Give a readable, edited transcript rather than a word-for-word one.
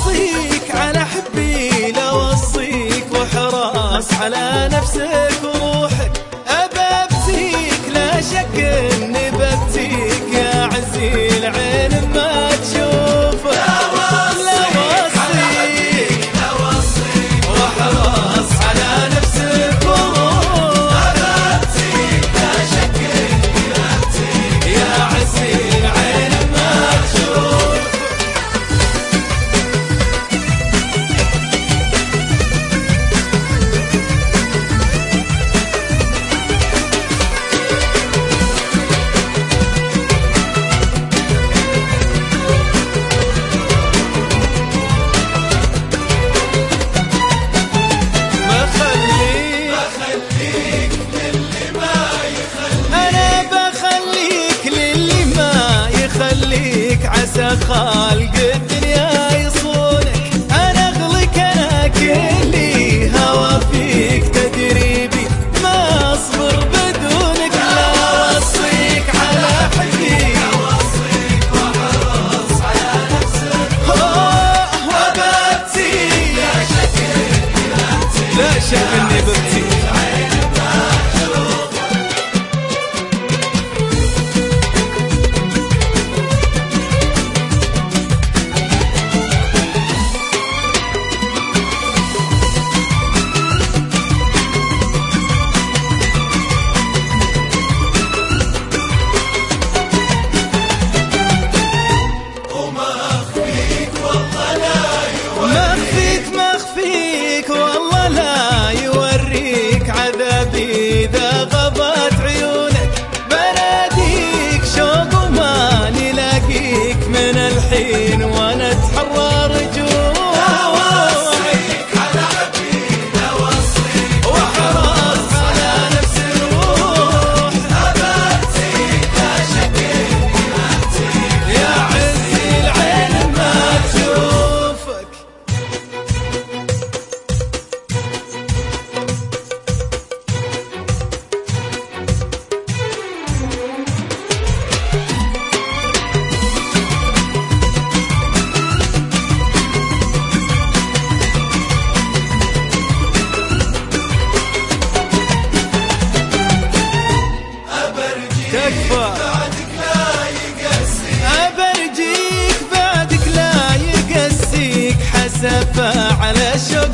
اوصيك على حبي لوصيك وحراس على نفسك وروحك، اببتيك لا شك اني ببتيك يا عزي العين ما تشوفك. لوصيك وحراس على نفسك وروحك، اببتيك لا شك اني ببتيك يا عزي العين ما تشوفك. عسى خالق الدنيا يصونك، انا اغلك انا كلي هوى فيك تدريبي ما اصبر بدونك. لا اوصيك على حبي اوصيك وحرص على نفسك وببتيك لا شك اني ببتيك، لا شك اني ببتيك. إذا غضت عيونك بناديك شوق وما نلاقيك من الحين وانا اتحرى رجوعك. اوصيك على حبي اوصيك وحرص على نفس الروح، اببتيك لا شك اني ببتيك يا عزي العين ما تشوفك. بعدك لا يقسيك أبرجيك بعدك لا يقسيك حسفة على شوق